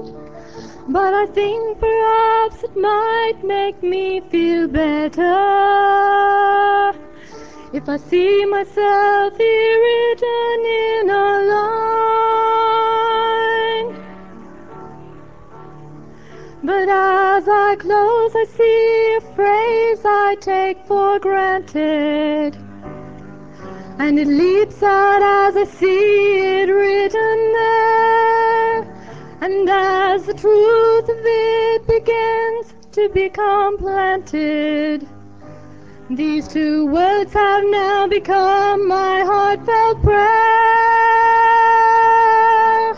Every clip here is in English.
But I think perhaps it might make me feel better if I see myself here written in a line. But as I close, I see a phrase I take for granted, and it leaps out as I see it written there. And as the truth of it begins to become planted, these two words have now become my heartfelt prayer.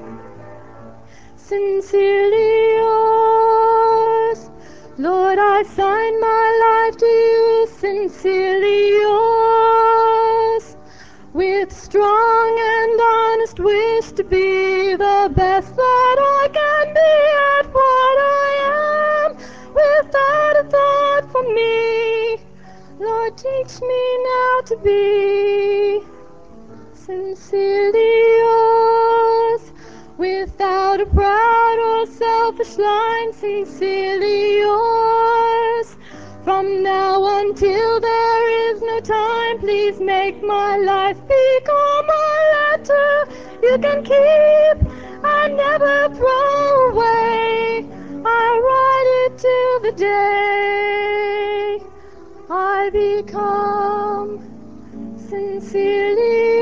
Sincerely yours, Lord, I sign my life to you. Sincerely yours, with strong and honest wish to be the best that I can be at what I am, without a thought for me. Lord, teach me now to be sincerely yours, without a proud or selfish line. Sincerely yours, from now until there is no time, please make my life become a letter you can keep and never throw away. I write it till the day I become sincerely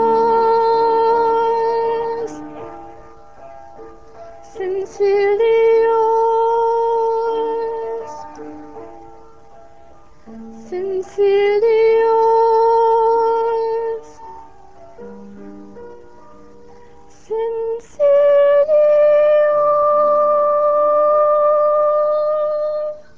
yours. Sincerely yours. Sincerely yours. Sincerely yours.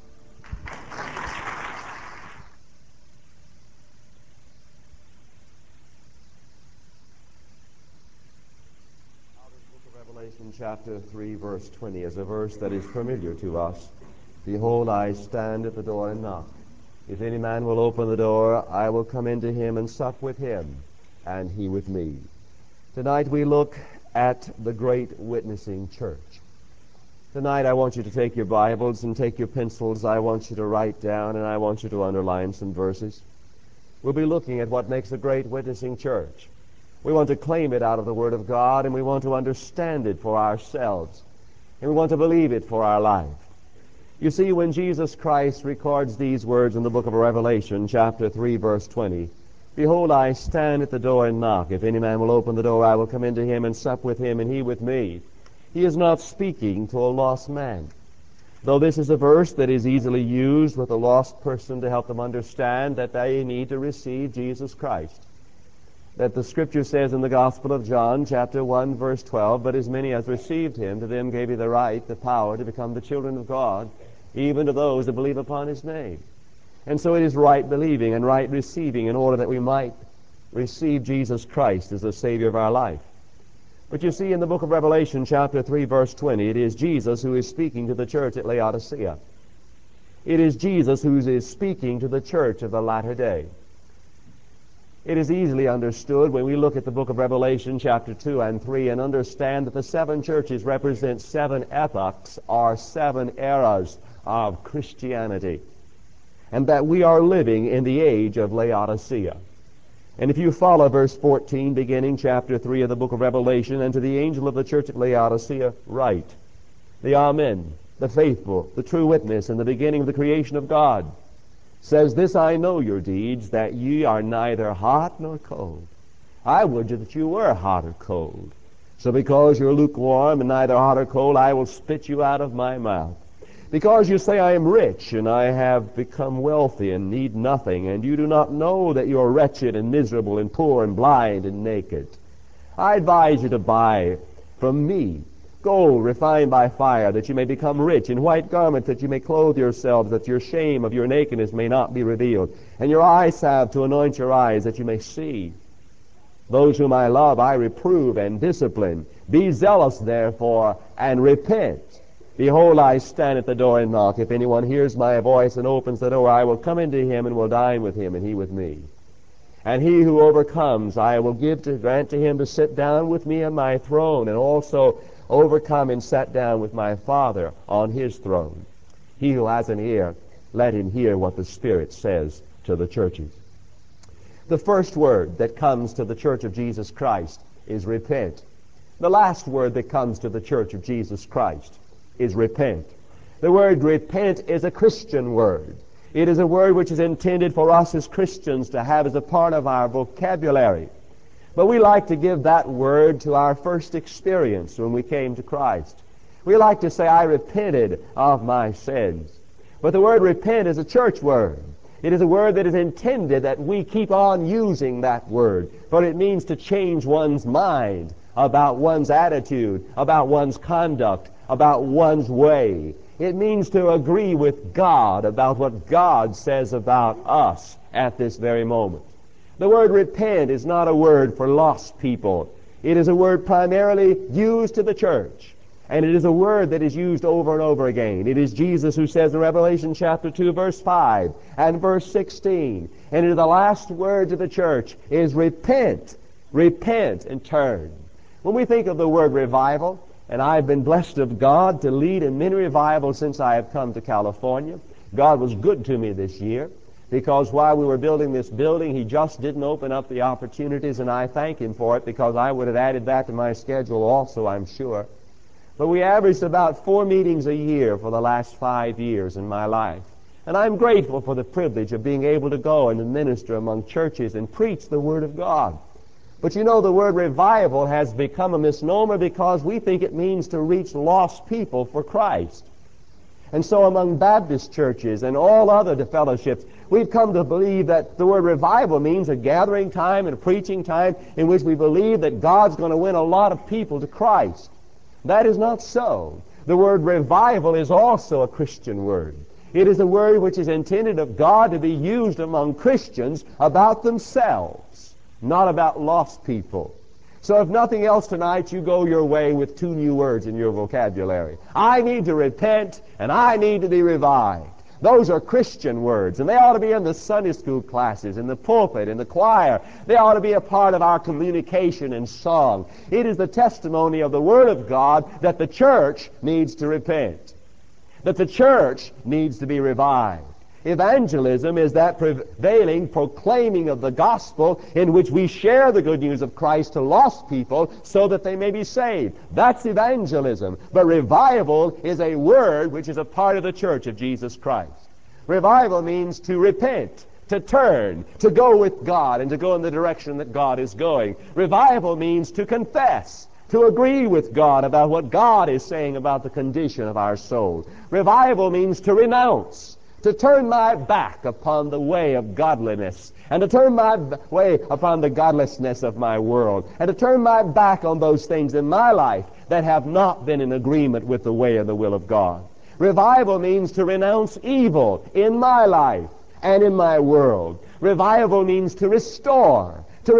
Revelation chapter 3, verse 20 is a verse that is familiar to us. Behold, I stand at the door and knock. If any man will open the door, I will come into him and sup with him, and he with me. Tonight we look at the great witnessing church. Tonight I want you to take your Bibles and take your pencils. I want you to write down and I want you to underline some verses. We'll be looking at what makes a great witnessing church. We want to claim it out of the Word of God, and we want to understand it for ourselves, and we want to believe it for our life. You see, when Jesus Christ records these words in the book of Revelation, chapter 3, verse 20, Behold, I stand at the door and knock. If any man will open the door, I will come into him and sup with him, and he with me. He is not speaking to a lost man. Though this is a verse that is easily used with a lost person to help them understand that they need to receive Jesus Christ. That the Scripture says in the Gospel of John, chapter 1, verse 12, But as many as received him, to them gave he the right, the power to become the children of God, even to those that believe upon his name. And so it is right believing and right receiving in order that we might receive Jesus Christ as the Savior of our life. But you see, in the book of Revelation, chapter 3, verse 20, it is Jesus who is speaking to the church at Laodicea. It is Jesus who is speaking to the church of the latter day. It is easily understood when we look at the book of Revelation, chapter 2 and 3, and understand that the seven churches represent seven epochs, or seven eras of Christianity, and that we are living in the age of Laodicea. And if you follow verse 14, beginning chapter 3 of the book of Revelation, and to the angel of the church at Laodicea write, the Amen, the faithful, the true witness, and the beginning of the creation of God, says, This I know your deeds, that ye are neither hot nor cold. I would that you were hot or cold. So because you're lukewarm and neither hot or cold, I will spit you out of my mouth. Because you say, I am rich, and I have become wealthy, and need nothing, and you do not know that you are wretched and miserable and poor and blind and naked. I advise you to buy from me gold refined by fire, that you may become rich, in white garments, that you may clothe yourselves, that your shame of your nakedness may not be revealed, and your eye salve to anoint your eyes, that you may see. Those whom I love I reprove and discipline. Be zealous, therefore, and repent. Behold, I stand at the door and knock. If anyone hears my voice and opens the door, I will come into him and will dine with him, and he with me. And he who overcomes, I will grant to him to sit down with me on my throne, and also overcome and sat down with my Father on his throne. He who has an ear, let him hear what the Spirit says to the churches. The first word that comes to the Church of Jesus Christ is repent. The last word that comes to the Church of Jesus Christ is repent. The word repent is a Christian word. It is a word which is intended for us as Christians to have as a part of our vocabulary. But we like to give that word to our first experience when we came to Christ. We like to say, I repented of my sins. But the word repent is a church word. It is a word that is intended that we keep on using that word, for it means to change one's mind about one's attitude, about one's conduct, about one's way. It means to agree with God about what God says about us at this very moment. The word repent is not a word for lost people. It is a word primarily used to the church. And it is a word that is used over and over again. It is Jesus who says in Revelation chapter 2, verse 5 and verse 16, and the last word to the church is repent, repent and turn. When we think of the word revival, and I've been blessed of God to lead in many revivals since I have come to California. God was good to me this year, because while we were building this building, He just didn't open up the opportunities, and I thank Him for it, because I would have added that to my schedule also, I'm sure. But we averaged about 4 meetings a year for the last 5 years in my life. And I'm grateful for the privilege of being able to go and to minister among churches and preach the Word of God. But you know, the word revival has become a misnomer because we think it means to reach lost people for Christ. And so among Baptist churches and all other fellowships, we've come to believe that the word revival means a gathering time and a preaching time in which we believe that God's going to win a lot of people to Christ. That is not so. The word revival is also a Christian word. It is a word which is intended of God to be used among Christians about themselves, not about lost people. So if nothing else tonight, you go your way with 2 new words in your vocabulary. I need to repent, and I need to be revived. Those are Christian words, and they ought to be in the Sunday school classes, in the pulpit, in the choir. They ought to be a part of our communication and song. It is the testimony of the Word of God that the church needs to repent, that the church needs to be revived. Evangelism is that prevailing proclaiming of the gospel in which we share the good news of Christ to lost people so that they may be saved. That's evangelism. But revival is a word which is a part of the church of Jesus Christ. Revival means to repent, to turn, to go with God, and to go in the direction that God is going. Revival means to confess, to agree with God about what God is saying about the condition of our soul. Revival means to renounce, to turn my back upon the way of godliness, and to turn my way upon the godlessness of my world, and to turn my back on those things in my life that have not been in agreement with the way and the will of God. Revival means to renounce evil in my life and in my world. Revival means to restore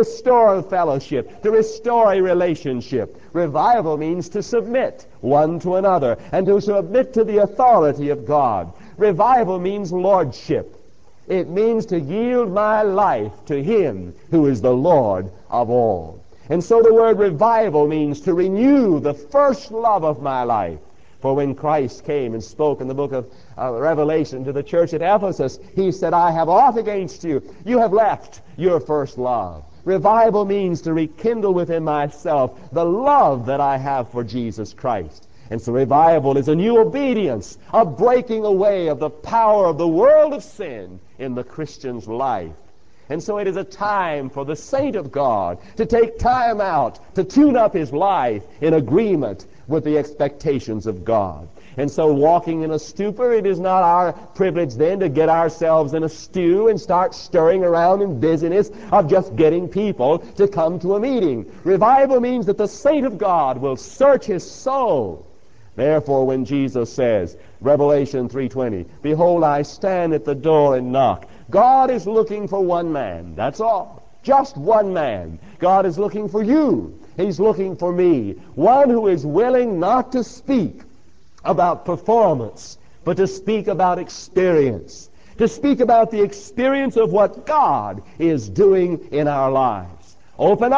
a fellowship, to restore a relationship. Revival means to submit one to another and to submit to the authority of God. Revival means lordship. It means to yield my life to Him who is the Lord of all. And so the word revival means to renew the first love of my life. For when Christ came and spoke in the book of Revelation to the church at Ephesus, He said, I have aught against you. You have left your first love. Revival means to rekindle within myself the love that I have for Jesus Christ. And so revival is a new obedience, a breaking away of the power of the world of sin in the Christian's life. And so it is a time for the saint of God to take time out to tune up his life in agreement with the expectations of God. And so walking in a stupor, it is not our privilege then to get ourselves in a stew and start stirring around in busyness of just getting people to come to a meeting. Revival means that the saint of God will search his soul. Therefore, when Jesus says, Revelation 3:20, Behold, I stand at the door and knock. God is looking for one man. That's all. Just one man. God is looking for you. He's looking for me. One who is willing not to speak about performance, but to speak about experience. To speak about the experience of what God is doing in our lives. Open up.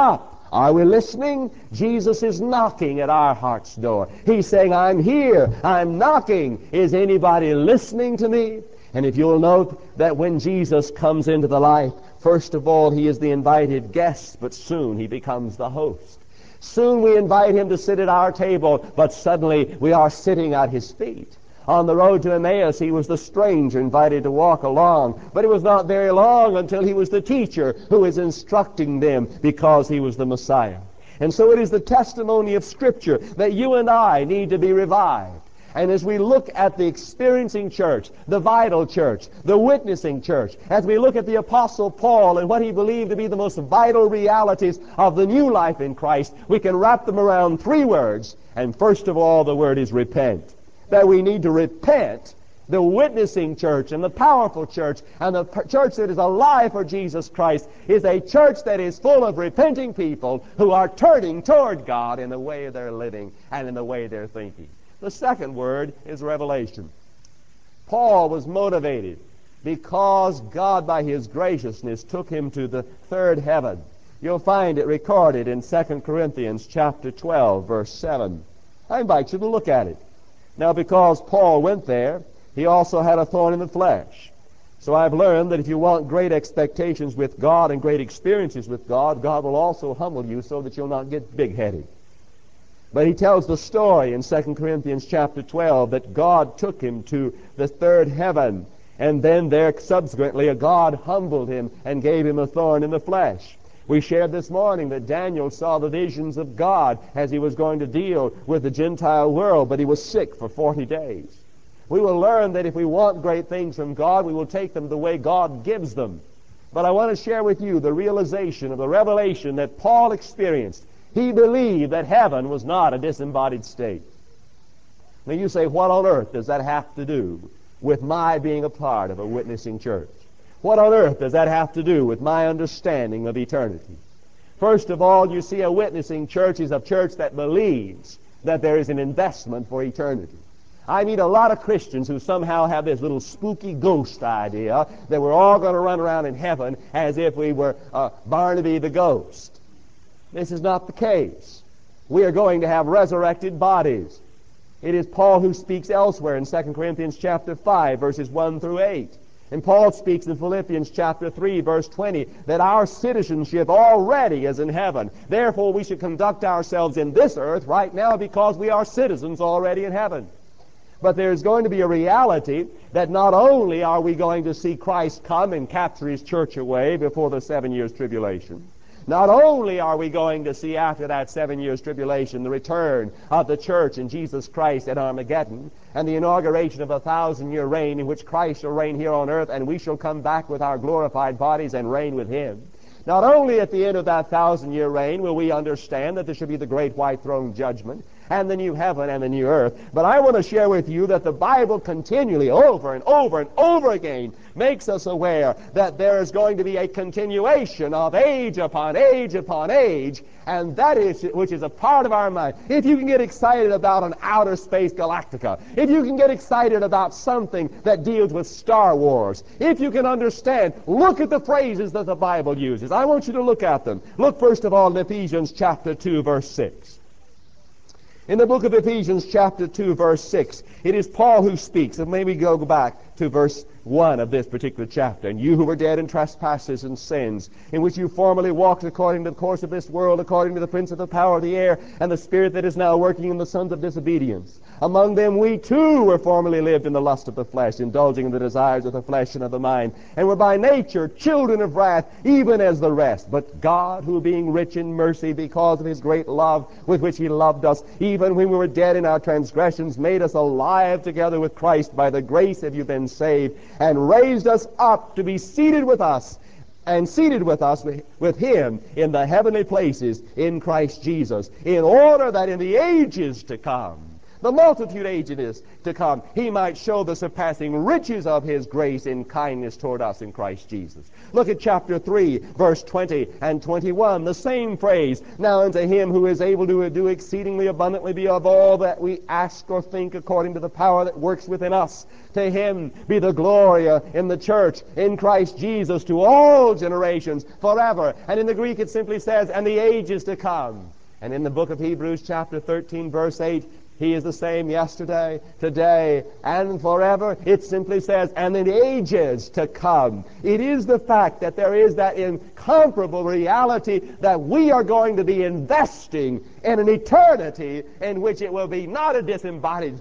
Are we listening? Jesus is knocking at our heart's door. He's saying, I'm here. I'm knocking. Is anybody listening to me? And if you'll note that when Jesus comes into the life, first of all, he is the invited guest, but soon he becomes the host. Soon we invite him to sit at our table, but suddenly we are sitting at his feet. On the road to Emmaus, he was the stranger invited to walk along, but it was not very long until he was the teacher who is instructing them because he was the Messiah. And so it is the testimony of Scripture that you and I need to be revived. And as we look at the experiencing church, the vital church, the witnessing church, as we look at the Apostle Paul and what he believed to be the most vital realities of the new life in Christ, we can wrap them around three words. And first of all, the word is repent. That we need to repent. The witnessing church and the powerful church and the church that is alive for Jesus Christ is a church that is full of repenting people who are turning toward God in the way they're living and in the way they're thinking. The second word is revelation. Paul was motivated because God, by his graciousness, took him to the third heaven. You'll find it recorded in 2 Corinthians chapter 12, verse 7. I invite you to look at it. Now, because Paul went there, he also had a thorn in the flesh. So I've learned that if you want great expectations with God and great experiences with God, God will also humble you so that you'll not get big-headed. But he tells the story in 2 Corinthians chapter 12 that God took him to the third heaven, and then there subsequently God humbled him and gave him a thorn in the flesh. We shared this morning that Daniel saw the visions of God as he was going to deal with the Gentile world, but he was sick for 40 days. We will learn that if we want great things from God, we will take them the way God gives them. But I want to share with you the realization of the revelation that Paul experienced. He believed that heaven was not a disembodied state. Now you say, what on earth does that have to do with my being a part of a witnessing church? What on earth does that have to do with my understanding of eternity? First of all, you see, a witnessing church is a church that believes that there is an investment for eternity. I meet a lot of Christians who somehow have this little spooky ghost idea that we're all going to run around in heaven as if we were Barnaby the ghost. This is not the case. We are going to have resurrected bodies. It is Paul who speaks elsewhere in 2 Corinthians chapter 5, verses 1 through 8. And Paul speaks in Philippians chapter 3, verse 20, that our citizenship already is in heaven. Therefore, we should conduct ourselves in this earth right now because we are citizens already in heaven. But there's going to be a reality that not only are we going to see Christ come and capture his church away before the 7 years tribulation, not only are we going to see after that 7 years tribulation the return of the church in Jesus Christ at Armageddon and the inauguration of a 1,000-year reign in which Christ shall reign here on earth and we shall come back with our glorified bodies and reign with him. Not only at the end of that 1,000-year reign will we understand that there should be the great white throne judgment and the new heaven and the new earth, but I want to share with you that the Bible continually, over and over and over again, makes us aware that there is going to be a continuation of age upon age upon age, and that is which is a part of our mind. If you can get excited about an outer space galactica, if you can get excited about something that deals with Star Wars, if you can understand, look at the phrases that the Bible uses. I want you to look at them. Look first of all in Ephesians chapter 2, verse 6. In the book of Ephesians chapter 2, verse 6, it is Paul who speaks. And maybe go back to verse 1 of this particular chapter. And you who were dead in trespasses and sins, in which you formerly walked according to the course of this world, according to the prince of the power of the air, and the spirit that is now working in the sons of disobedience. Among them we too were formerly lived in the lust of the flesh, indulging in the desires of the flesh and of the mind, and were by nature children of wrath, even as the rest. But God, who being rich in mercy, because of his great love with which he loved us, even when we were dead in our transgressions, made us alive together with Christ. By the grace have you been saved, and raised us up to be seated with us with him in the heavenly places in Christ Jesus, in order that in the ages to come the multitude ages to come, he might show the surpassing riches of his grace in kindness toward us in Christ Jesus. Look at chapter 3, verse 20 and 21, the same phrase. Now unto him who is able to do exceedingly abundantly beyond all that we ask or think according to the power that works within us. To him be the glory in the church, in Christ Jesus, to all generations, forever. And in the Greek it simply says, and the ages to come. And in the book of Hebrews, chapter 13, verse 8, he is the same yesterday, today, and forever. It simply says, and in ages to come. It is the fact that there is that incomparable reality that we are going to be investing in an eternity in which it will be not a disembodied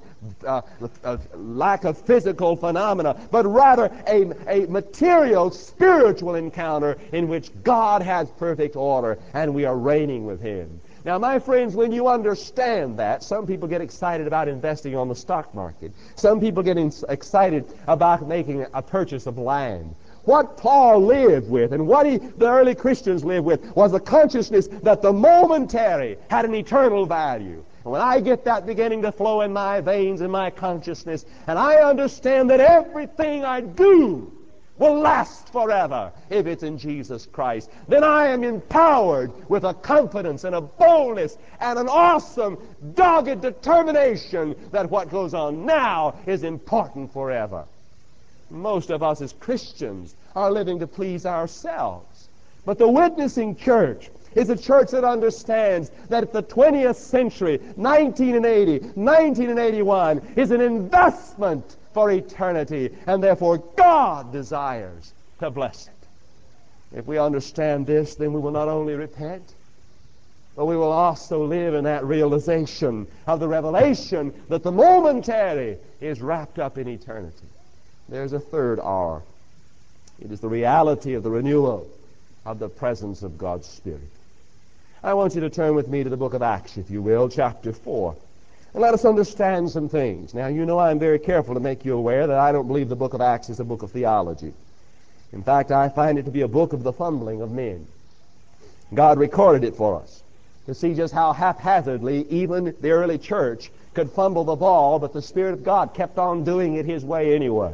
lack of physical phenomena, but rather a material, spiritual encounter in which God has perfect order and we are reigning with him. Now, my friends, when you understand that, some people get excited about investing on the stock market. Some people get excited about making a purchase of land. What Paul lived with and what the early Christians lived with was the consciousness that the momentary had an eternal value. And when I get that beginning to flow in my veins and my consciousness, and I understand that everything I do will last forever if it's in Jesus Christ, then I am empowered with a confidence and a boldness and an awesome, dogged determination that what goes on now is important forever. Most of us as Christians are living to please ourselves. But the witnessing church is a church that understands that the 20th century, 1980, 1981, is an investment for eternity, and therefore God desires to bless it. If we understand this, then we will not only repent, but we will also live in that realization of the revelation that the momentary is wrapped up in eternity. There's a third R. It is the reality of the renewal of the presence of God's Spirit. I want you to turn with me to the book of Acts, if you will, chapter 4. And let us understand some things. Now, you know I'm very careful to make you aware that I don't believe the book of Acts is a book of theology. In fact, I find it to be a book of the fumbling of men. God recorded it for us to see just how haphazardly even the early church could fumble the ball, but the Spirit of God kept on doing it his way anyway.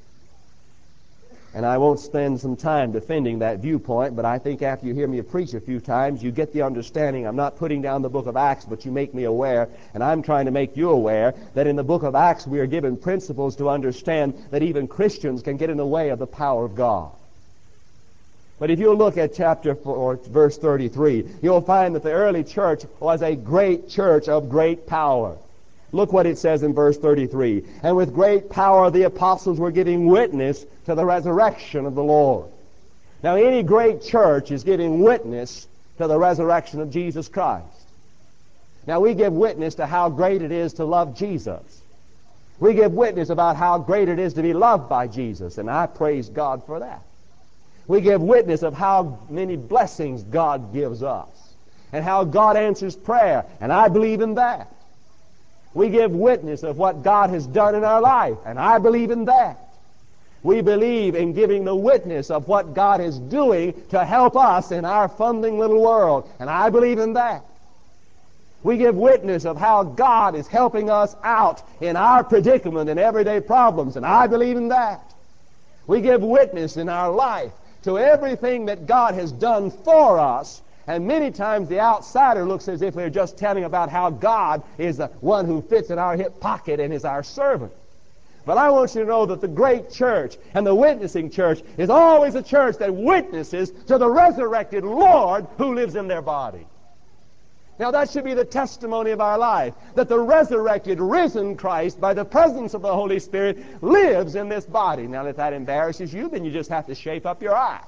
And I won't spend some time defending that viewpoint, but I think after you hear me preach a few times, you get the understanding I'm not putting down the book of Acts, but you make me aware, and I'm trying to make you aware that in the book of Acts we are given principles to understand that even Christians can get in the way of the power of God. But if you look at chapter 4, verse 33, you'll find that the early church was a great church of great power. Look what it says in verse 33. And with great power the apostles were giving witness to the resurrection of the Lord. Now, any great church is giving witness to the resurrection of Jesus Christ. Now, we give witness to how great it is to love Jesus. We give witness about how great it is to be loved by Jesus, and I praise God for that. We give witness of how many blessings God gives us and how God answers prayer, and I believe in that. We give witness of what God has done in our life, and I believe in that. We believe in giving the witness of what God is doing to help us in our fumbling little world, and I believe in that. We give witness of how God is helping us out in our predicament and everyday problems, and I believe in that. We give witness in our life to everything that God has done for us. And many times the outsider looks as if we're just telling about how God is the one who fits in our hip pocket and is our servant. But I want you to know that the great church and the witnessing church is always a church that witnesses to the resurrected Lord who lives in their body. Now that should be the testimony of our life, that the resurrected, risen Christ, by the presence of the Holy Spirit, lives in this body. Now if that embarrasses you, then you just have to shape up your act.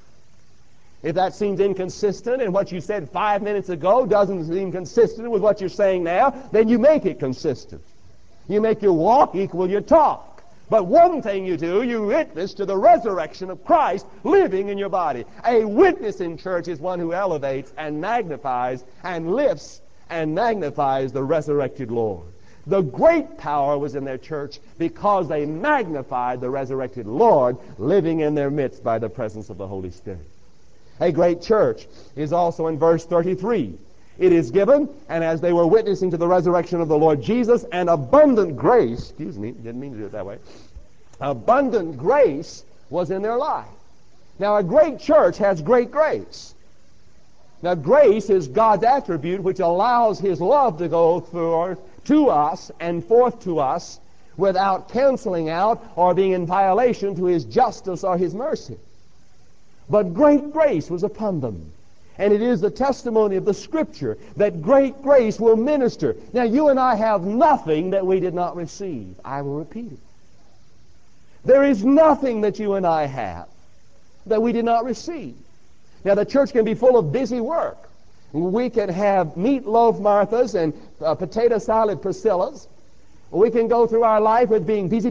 If that seems inconsistent and what you said 5 minutes ago doesn't seem consistent with what you're saying now, then you make it consistent. You make your walk equal your talk. But one thing you do, you witness to the resurrection of Christ living in your body. A witness in church is one who elevates and magnifies and lifts and magnifies the resurrected Lord. The great power was in their church because they magnified the resurrected Lord living in their midst by the presence of the Holy Spirit. A great church is also in verse 33. It is given, and as they were witnessing to the resurrection of the Lord Jesus, and abundant grace, didn't mean to do it that way, abundant grace was in their life. Now, a great church has great grace. Now, grace is God's attribute which allows His love to go through to us and forth to us without canceling out or being in violation to His justice or His mercy. But great grace was upon them. And it is the testimony of the Scripture that great grace will minister. Now, you and I have nothing that we did not receive. I will repeat it. There is nothing that you and I have that we did not receive. Now, the church can be full of busy work. We can have meatloaf Marthas and potato salad Priscillas. We can go through our life with being busy.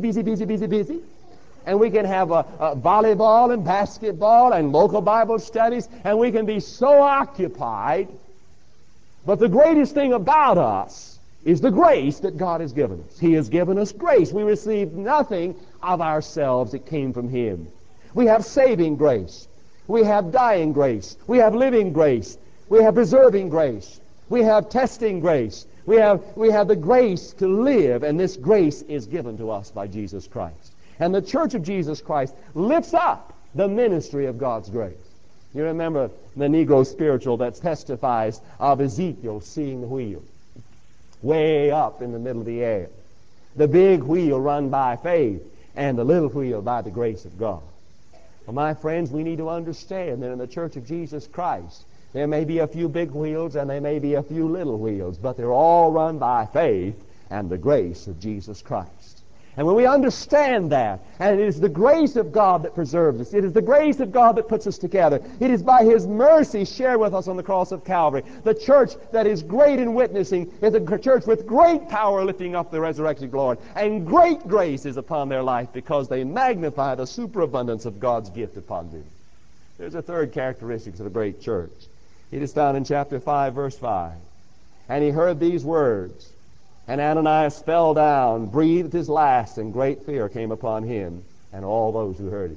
And we can have volleyball and basketball and local Bible studies, and we can be so occupied. But the greatest thing about us is the grace that God has given us. He has given us grace. We received nothing of ourselves. It came from Him. We have saving grace. We have dying grace. We have living grace. We have preserving grace. We have testing grace. We have the grace to live, and this grace is given to us by Jesus Christ. And the Church of Jesus Christ lifts up the ministry of God's grace. You remember the Negro spiritual that testifies of Ezekiel seeing the wheel way up in the middle of the air. The big wheel run by faith, and the little wheel by the grace of God. Well, my friends, we need to understand that in the Church of Jesus Christ, there may be a few big wheels and there may be a few little wheels, but they're all run by faith and the grace of Jesus Christ. And when we understand that, and it is the grace of God that preserves us, it is the grace of God that puts us together, it is by His mercy shared with us on the cross of Calvary. The church that is great in witnessing is a church with great power lifting up the resurrected Lord, and great grace is upon their life because they magnify the superabundance of God's gift upon them. There's a third characteristic of a great church. It is found in chapter 5, verse 5. And he heard these words, and Ananias fell down, breathed his last, and great fear came upon him and all those who heard it.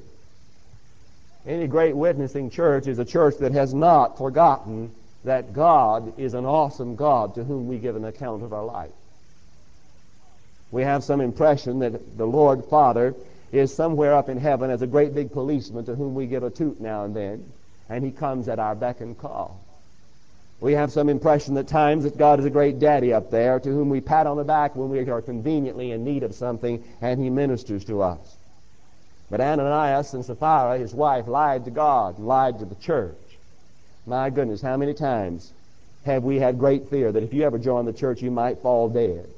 Any great witnessing church is a church that has not forgotten that God is an awesome God to whom we give an account of our life. We have some impression that the Lord Father is somewhere up in heaven as a great big policeman to whom we give a toot now and then, and He comes at our beck and call. We have some impression at times that God is a great daddy up there to whom we pat on the back when we are conveniently in need of something, and He ministers to us. But Ananias and Sapphira, his wife, lied to God and lied to the church. My goodness, how many times have we had great fear that if you ever join the church, you might fall dead?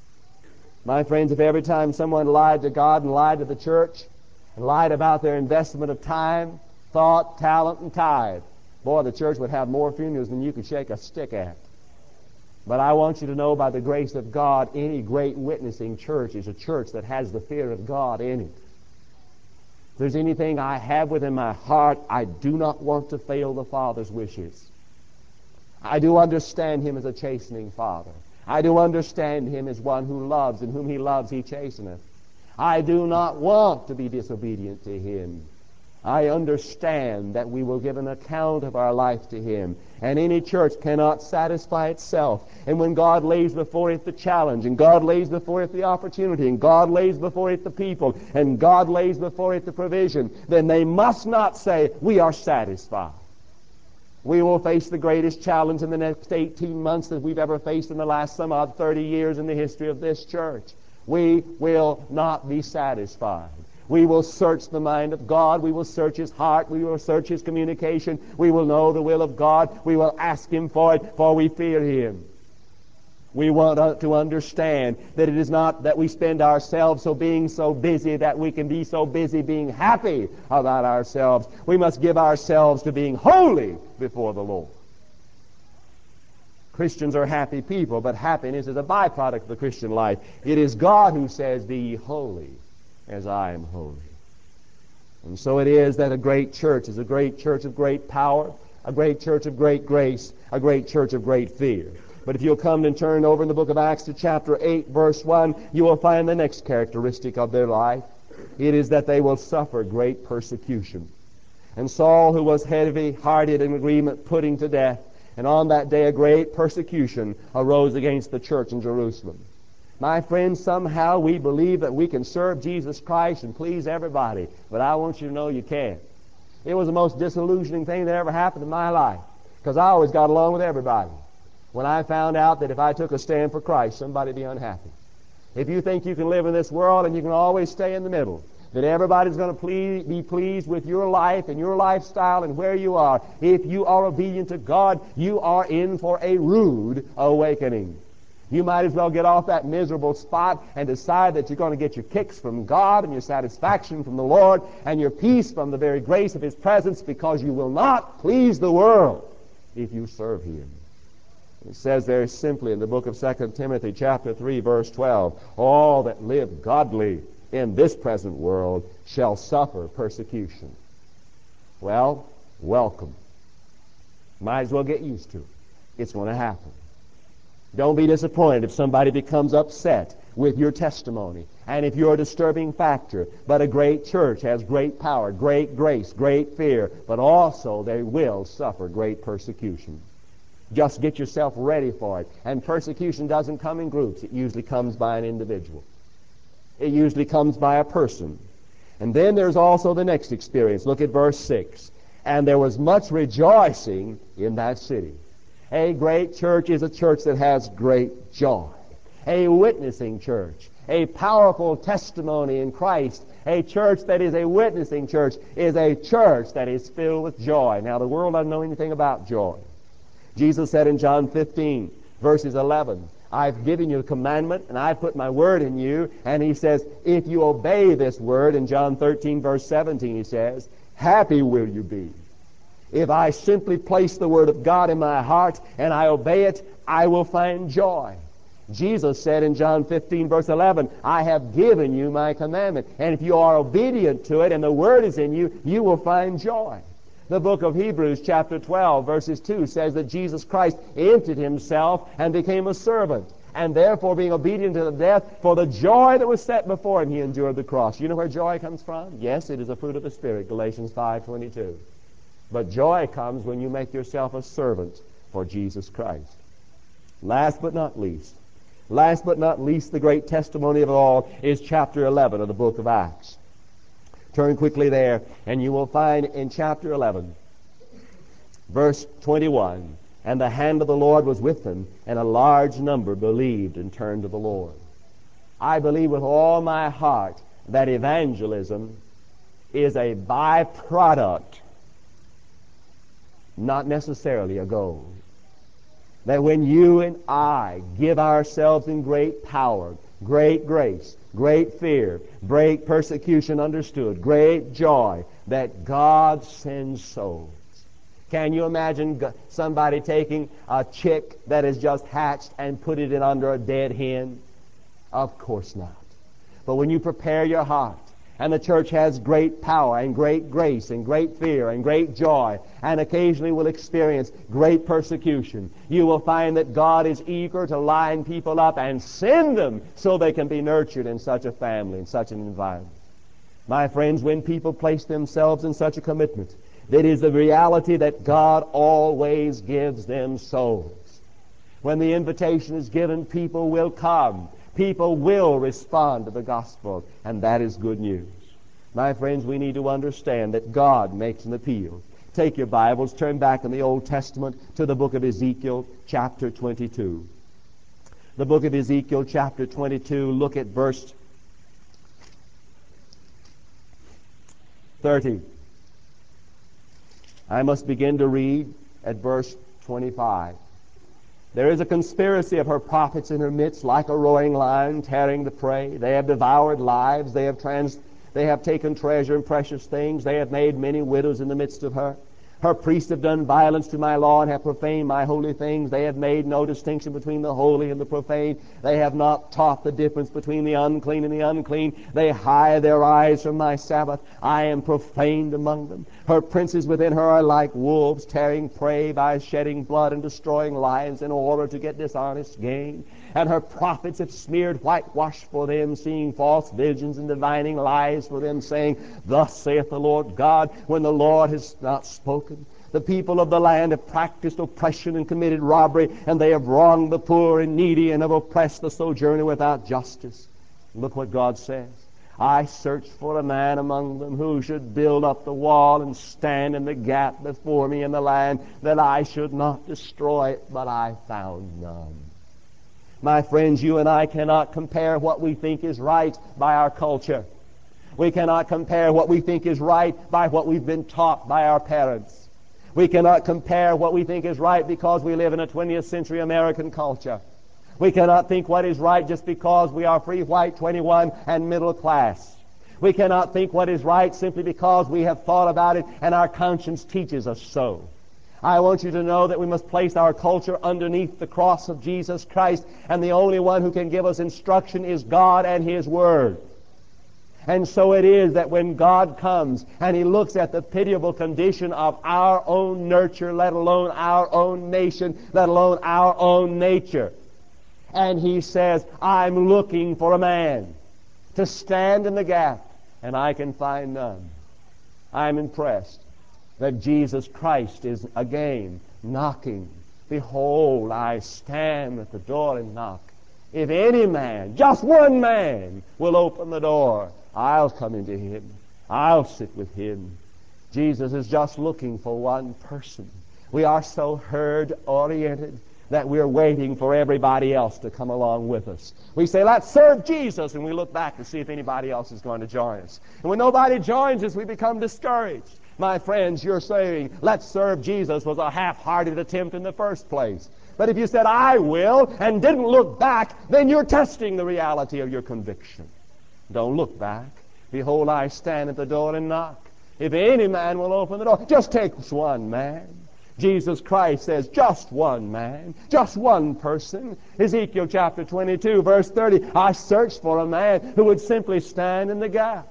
My friends, if every time someone lied to God and lied to the church and lied about their investment of time, thought, talent, and tithe, boy, the church would have more funerals than you could shake a stick at. But I want you to know, by the grace of God, any great witnessing church is a church that has the fear of God in it. If there's anything I have within my heart, I do not want to fail the Father's wishes. I do understand Him as a chastening Father. I do understand Him as one who loves, and whom He loves He chasteneth. I do not want to be disobedient to Him. I understand that we will give an account of our life to Him. And any church cannot satisfy itself. And when God lays before it the challenge, and God lays before it the opportunity, and God lays before it the people, and God lays before it the provision, then they must not say, we are satisfied. We will face the greatest challenge in the next 18 months that we've ever faced in the last some odd 30 years in the history of this church. We will not be satisfied. We will search the mind of God. We will search His heart. We will search His communication. We will know the will of God. We will ask Him for it, for we fear Him. We want to understand that it is not that we spend ourselves being so busy that we can be so busy being happy about ourselves. We must give ourselves to being holy before the Lord. Christians are happy people, but happiness is a byproduct of the Christian life. It is God who says, be ye holy as I am holy. And so it is that a great church is a great church of great power, a great church of great grace, a great church of great fear. But if you'll come and turn over in the book of Acts to chapter 8, verse 1, you will find the next characteristic of their life. It is that they will suffer great persecution. And Saul, who was heavy-hearted in agreement, putting to death, And on that day a great persecution arose against the church in Jerusalem. My friends, somehow we believe that we can serve Jesus Christ and please everybody, but I want you to know you can't. It was the most disillusioning thing that ever happened in my life, because I always got along with everybody. When I found out that if I took a stand for Christ, somebody would be unhappy. If you think you can live in this world and you can always stay in the middle, that everybody's going to be pleased with your life and your lifestyle and where you are, if you are obedient to God, you are in for a rude awakening. You might as well get off that miserable spot and decide that you're going to get your kicks from God and your satisfaction from the Lord and your peace from the very grace of His presence, because you will not please the world if you serve Him. It says very simply in the book of 2 Timothy chapter 3 verse 12, all that live godly in this present world shall suffer persecution. Well, welcome. Might as well get used to it. It's going to happen. Don't be disappointed if somebody becomes upset with your testimony and if you're a disturbing factor. But a great church has great power, great grace, great fear, but also they will suffer great persecution. Just get yourself ready for it. And persecution doesn't come in groups. It usually comes by an individual. It usually comes by a person. And then there's also the next experience. Look at verse 6. And there was much rejoicing in that city. A great church is a church that has great joy. A witnessing church, a powerful testimony in Christ, a church that is a witnessing church is a church that is filled with joy. Now, the world doesn't know anything about joy. Jesus said in John 15, verses 11, I've given you a commandment, and I've put my word in you. And he says, if you obey this word, in John 13, verse 17, he says, happy will you be. If I simply place the word of God in my heart and I obey it, I will find joy. Jesus said in John 15, verse 11, I have given you my commandment. And if you are obedient to it and the word is in you, you will find joy. The book of Hebrews chapter 12 verses 2 says that Jesus Christ emptied himself and became a servant, and therefore being obedient to the death, for the joy that was set before him he endured the cross. You know where joy comes from? Yes, it is a fruit of the Spirit, Galatians 5:22. But joy comes when you make yourself a servant for Jesus Christ. Last but not least, the great testimony of it all is chapter 11 of the book of Acts. Turn quickly there, and you will find in chapter 11, verse 21, and the hand of the Lord was with them, and a large number believed and turned to the Lord. I believe with all my heart that evangelism is a byproduct, not necessarily a goal. That when you and I give ourselves in great power, great grace, great fear, great persecution understood, great joy, that God sends souls. Can you imagine somebody taking a chick that has just hatched and put it in under a dead hen? Of course not. But when you prepare your heart, and the church has great power and great grace and great fear and great joy, and occasionally will experience great persecution, you will find that God is eager to line people up and send them so they can be nurtured in such a family, in such an environment. My friends, when people place themselves in such a commitment, it is the reality that God always gives them souls. When the invitation is given, people will come. People will respond to the gospel, and that is good news. My friends, we need to understand that God makes an appeal. Take your Bibles, turn back in the Old Testament to the book of Ezekiel, chapter 22. The book of Ezekiel, chapter 22, look at verse 30. I must begin to read at verse 25. There is a conspiracy of her prophets in her midst, like a roaring lion tearing the prey. They have devoured lives. They have taken treasure and precious things. They have made many widows in the midst of her. Her priests have done violence to my law and have profaned my holy things. They have made no distinction between the holy and the profane. They have not taught the difference between the unclean and the unclean. They hide their eyes from my Sabbath. I am profaned among them. Her princes within her are like wolves, tearing prey by shedding blood and destroying lives in order to get dishonest gain. And her prophets have smeared whitewash for them, seeing false visions and divining lies for them, saying, Thus saith the Lord God, when the Lord has not spoken. The people of the land have practiced oppression and committed robbery, and they have wronged the poor and needy and have oppressed the sojourner without justice. Look what God says. I searched for a man among them who should build up the wall and stand in the gap before me in the land, that I should not destroy it, but I found none. My friends, you and I cannot compare what we think is right by our culture. We cannot compare what we think is right by what we've been taught by our parents. We cannot compare what we think is right because we live in a 20th century American culture. We cannot think what is right just because we are free, white, 21, and middle class. We cannot think what is right simply because we have thought about it and our conscience teaches us so. I want you to know that we must place our culture underneath the cross of Jesus Christ, and the only one who can give us instruction is God and His Word. And so it is that when God comes and He looks at the pitiable condition of our own nurture, let alone our own nation, let alone our own nature, and He says, I'm looking for a man to stand in the gap, and I can find none. I'm impressed that Jesus Christ is again knocking. Behold, I stand at the door and knock. If any man, just one man, will open the door, I'll come into him. I'll sit with him. Jesus is just looking for one person. We are so herd-oriented that we're waiting for everybody else to come along with us. We say, let's serve Jesus, and we look back to see if anybody else is going to join us. And when nobody joins us, we become discouraged. My friends, you're saying, let's serve Jesus was a half-hearted attempt in the first place. But if you said, I will, and didn't look back, then you're testing the reality of your conviction. Don't look back. Behold, I stand at the door and knock. If any man will open the door, just take one man. Jesus Christ says, just one man, just one person. Ezekiel chapter 22, verse 30, I searched for a man who would simply stand in the gap.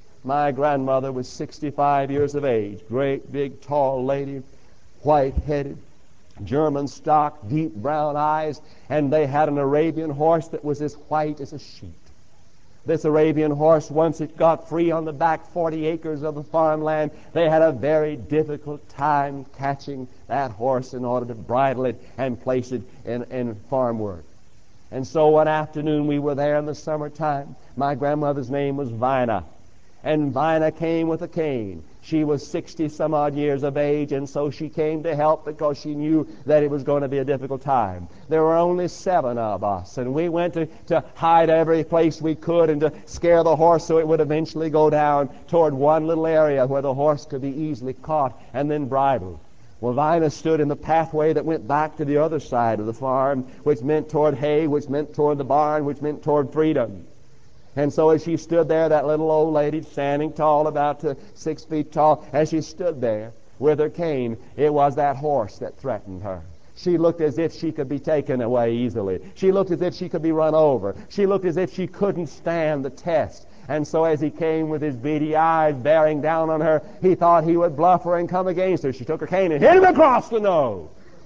My grandmother was 65 years of age, great, big, tall lady, white-headed, German stock, deep brown eyes, and they had an Arabian horse that was as white as a sheet. This Arabian horse, once it got free on the back 40 acres of the farmland, they had a very difficult time catching that horse in order to bridle it and place it in farm work. And so one afternoon we were there in the summertime. My grandmother's name was Vina, and Vina came with a cane. She was 60-some-odd years of age, and so she came to help because she knew that it was going to be a difficult time. There were only 7 of us, and we went to hide every place we could and to scare the horse so it would eventually go down toward one little area where the horse could be easily caught and then bridled. Well, Vina stood in the pathway that went back to the other side of the farm, which meant toward hay, which meant toward the barn, which meant toward freedom. And so as she stood there, that little old lady, standing tall, about 6 feet tall, as she stood there with her cane, it was that horse that threatened her. She looked as if she could be taken away easily. She looked as if she could be run over. She looked as if she couldn't stand the test. And so as he came with his beady eyes bearing down on her, he thought he would bluff her and come against her. She took her cane and hit him across the nose.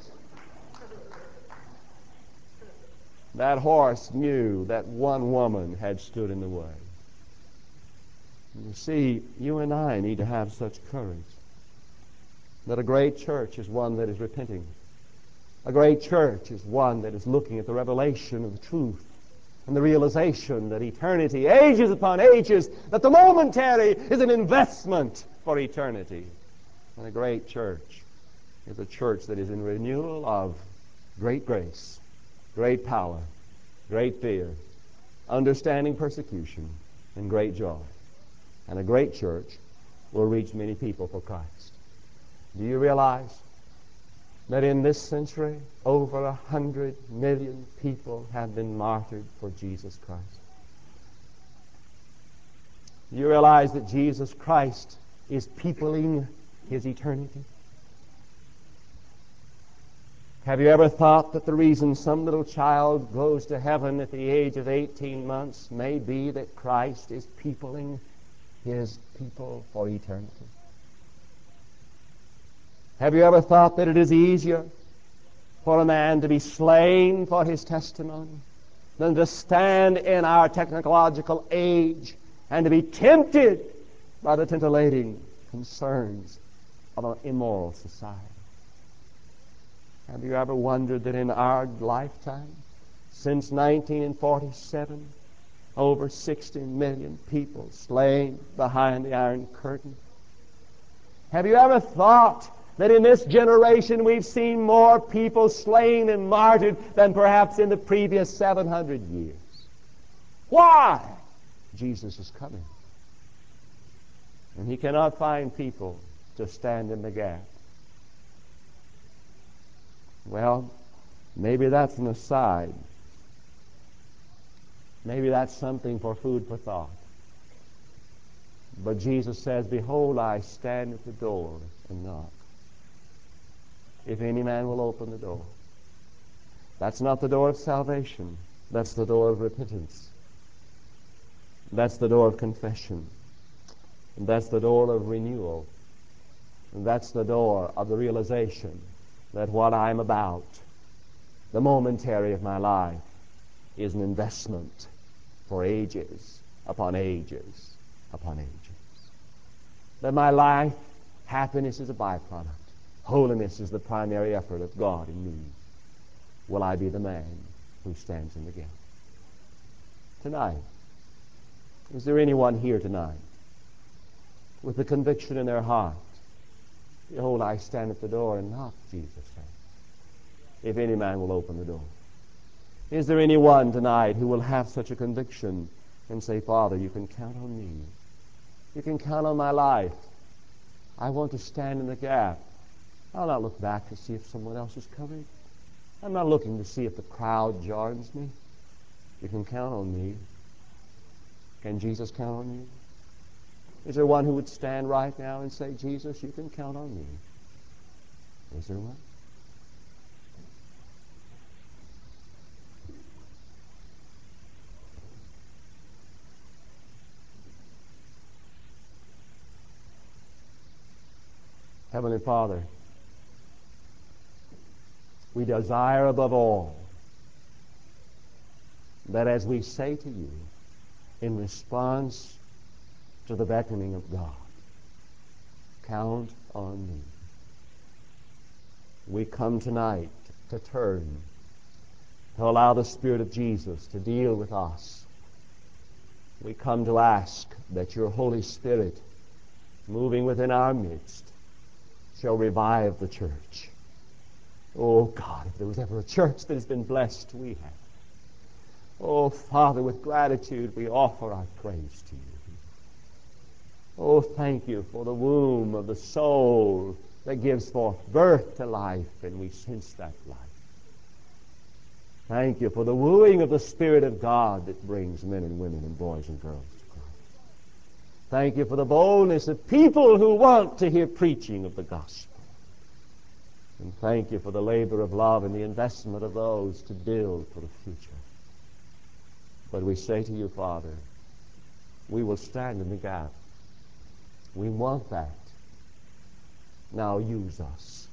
That horse knew that one woman had stood in the way. You see, you and I need to have such courage that a great church is one that is repenting. A great church is one that is looking at the revelation of the truth and the realization that eternity, ages upon ages, that the momentary is an investment for eternity. And a great church is a church that is in renewal of great grace, great power, great fear, understanding persecution, and great joy. And a great church will reach many people for Christ. Do you realize that in this century, over 100 million people have been martyred for Jesus Christ? Do you realize that Jesus Christ is peopling His eternity? Have you ever thought that the reason some little child goes to heaven at the age of 18 months may be that Christ is peopling His people for eternity? Have you ever thought that it is easier for a man to be slain for his testimony than to stand in our technological age and to be tempted by the titillating concerns of an immoral society? Have you ever wondered that in our lifetime, since 1947, over 60 million people slain behind the Iron Curtain? Have you ever thought that in this generation we've seen more people slain and martyred than perhaps in the previous 700 years? Why? Jesus is coming. And he cannot find people to stand in the gap. Well, maybe that's an aside. Maybe that's something for food for thought. But Jesus says, behold, I stand at the door and knock. If any man will open the door. That's not the door of salvation. That's the door of repentance. That's the door of confession. And that's the door of renewal. And that's the door of the realization that what I'm about, the momentary of my life, is an investment for ages upon ages upon ages. That my life, happiness is a byproduct. Holiness is the primary effort of God in me. Will I be the man who stands in the gap? Tonight, is there anyone here tonight with the conviction in their heart, behold, I stand at the door and knock, Jesus said, if any man will open the door? Is there anyone tonight who will have such a conviction and say, Father, you can count on me. You can count on my life. I want to stand in the gap. I'll not look back to see if someone else is coming. I'm not looking to see if the crowd joins me. You can count on me. Can Jesus count on you? Is there one who would stand right now and say, Jesus, you can count on me? Is there one? Heavenly Father, we desire above all that as we say to you in response to the beckoning of God, count on me. We come tonight to turn, to allow the Spirit of Jesus to deal with us. We come to ask that your Holy Spirit, moving within our midst, shall revive the church. Oh God, if there was ever a church that has been blessed, we have. Oh Father, with gratitude we offer our praise to you. Oh, thank you for the womb of the soul that gives forth birth to life, and we sense that life. Thank you for the wooing of the Spirit of God that brings men and women and boys and girls to Christ. Thank you for the boldness of people who want to hear preaching of the gospel. And thank you for the labor of love and the investment of those to build for the future. But we say to you, Father, we will stand in the gap. We want that. Now use us.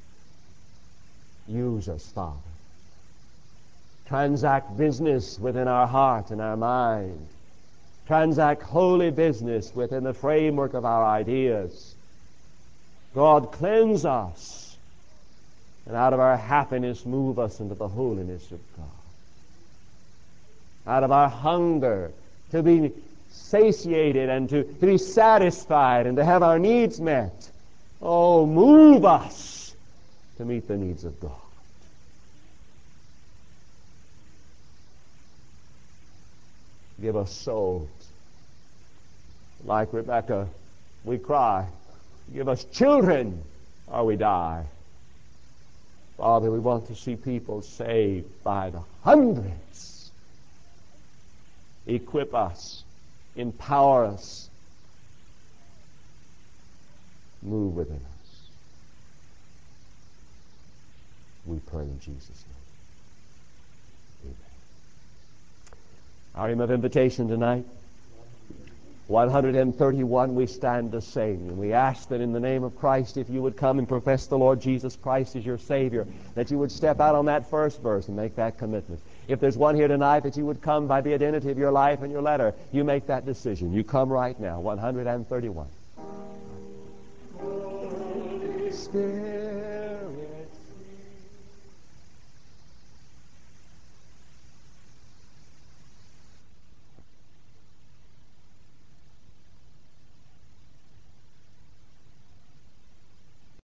Use us, Father. Transact business within our heart and our mind. Transact holy business within the framework of our ideas. God, cleanse us, and out of our happiness move us into the holiness of God. Out of our hunger to be satiated and to be satisfied and to have our needs met, oh, move us to meet the needs of God. Give us souls. Like Rebecca, we cry. Give us children or we die. Father, we want to see people saved by the hundreds. Equip us. Empower us. Move within us. We pray in Jesus' name. Amen. Our hymn of invitation tonight, 131, we stand to sing. And we ask that in the name of Christ, if you would come and profess the Lord Jesus Christ as your Savior, that you would step out on that first verse and make that commitment. If there's one here tonight that you would come by the identity of your life and your letter, you make that decision. You come right now, 131. Holy Spirit.